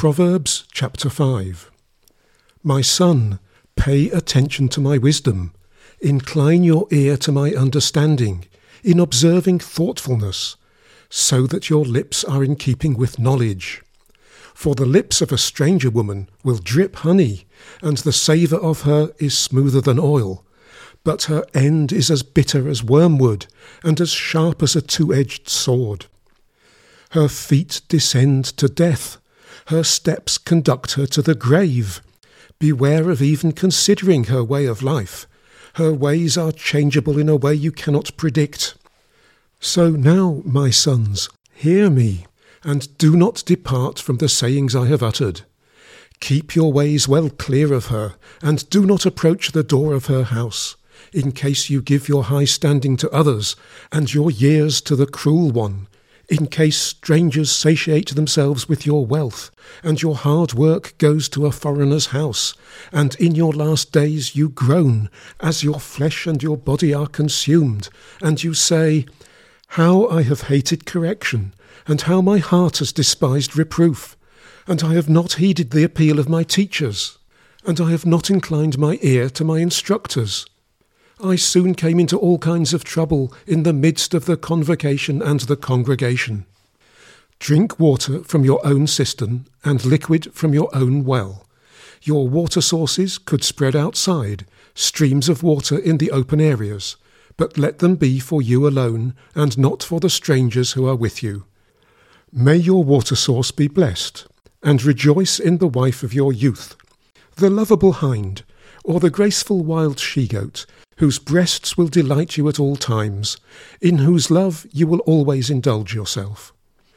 Proverbs chapter 5. My son, pay attention to my wisdom. Incline your ear to my understanding, in observing thoughtfulness, so that your lips are in keeping with knowledge. For the lips of a stranger woman will drip honey, and the savour of her is smoother than oil. But her end is as bitter as wormwood, and as sharp as a two-edged sword. Her feet descend to death, her steps conduct her to the grave. Beware of even considering her way of life. Her ways are changeable in a way you cannot predict. So now, my sons, hear me, and do not depart from the sayings I have uttered. Keep your ways well clear of her, and do not approach the door of her house, in case you give your high standing to others, and your years to the cruel one, in case strangers satiate themselves with your wealth, and your hard work goes to a foreigner's house, and in your last days you groan, as your flesh and your body are consumed, and you say, How I have hated correction, and how my heart has despised reproof, and I have not heeded the appeal of my teachers, and I have not inclined my ear to my instructors. I soon came into all kinds of trouble in the midst of the convocation and the congregation. Drink water from your own cistern and liquid from your own well. Your water sources could spread outside, streams of water in the open areas, but let them be for you alone and not for the strangers who are with you. May your water source be blessed, and rejoice in the wife of your youth, the lovable hind, or the graceful wild she-goat, whose breasts will delight you at all times, in whose love you will always indulge yourself.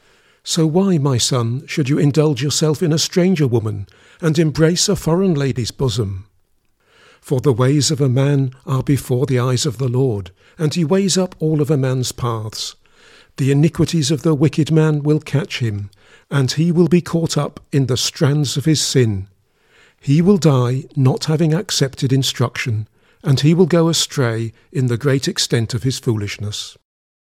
So why, my son, should you indulge yourself in a stranger woman, and embrace a foreign lady's bosom? For the ways of a man are before the eyes of the Lord, and he weighs up all of a man's paths. The iniquities of the wicked man will catch him, and he will be caught up in the strands of his sin. He will die not having accepted instruction, and he will go astray in the great extent of his foolishness.